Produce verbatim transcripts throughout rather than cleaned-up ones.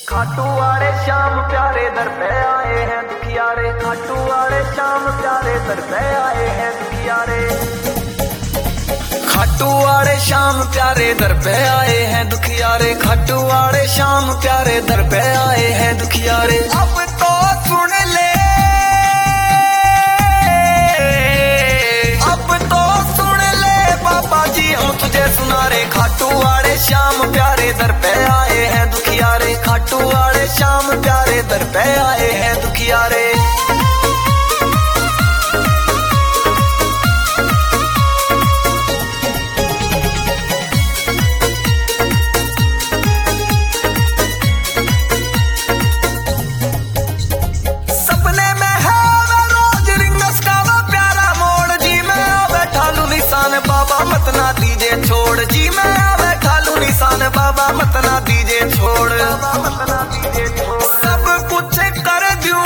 खाटू वाले श्याम प्यारे दर पे आए हैं दुखियारे। खाटू वाले श्याम प्यारे दर पे आए हैं दुखियारे। खाटू वाले श्याम प्यारे दर पे आए हैं दुखियारे। खाटू वाले श्याम प्यारे दर पे आए हैं दुखियारे। अब तो सुन ले, अब तो सुन ले बाबा जी हम तुझे सुना रे। खाटू वाले श्याम प्यारे दर पे आए हैं दुखियारे। खाटू वाले श्याम प्यारे दर पे आए हैं दुखियारे। सपने में है वो रोज रिंगस का वो प्यारा मोड़। जी मैं बैठा लू निशान बाबा मत ना दीजे छोड़। जी मैं बैठा लू निशान बाबा मत ना दीजे छोड़। सब कुछ कर दूं,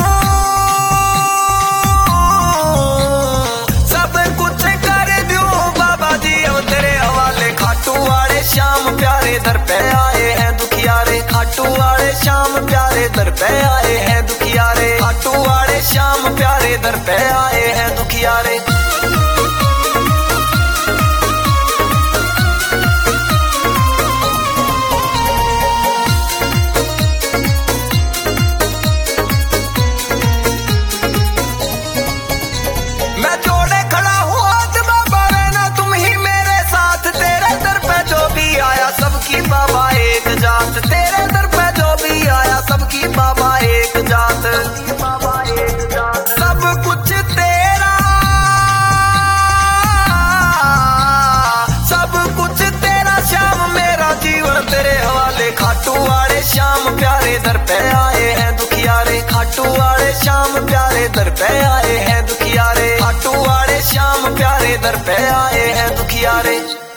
सब कुछ कर दूं बाबा जी अब तेरे हवाले। खाटू वाले श्याम प्यारे दर पे आए हैं दुखियारे। खाटू वाले श्याम प्यारे दर पे आए हैं दुखियारे। खाटू वाले श्याम प्यारे दर पे आए हैं दुखियारे। मैं जोड़े खड़ा हूँ आज बाबा रहना तुम ही मेरे साथ। तेरे दर पे जो भी आया सबकी बाबा एक जात। तेरे दर पे जो भी आया सबकी बाबा एक जात। सब कुछ तेरा, सब कुछ तेरा श्याम मेरा जीवन तेरे हवाले। खाटू वाले श्याम प्यारे दर पे आए हैं दुखियारे। खाटू वाले श्याम प्यारे दर पे आए हैं दुखियारे। खाटू वाले श्याम प्यारे दर पे आए हैं दुखियारे।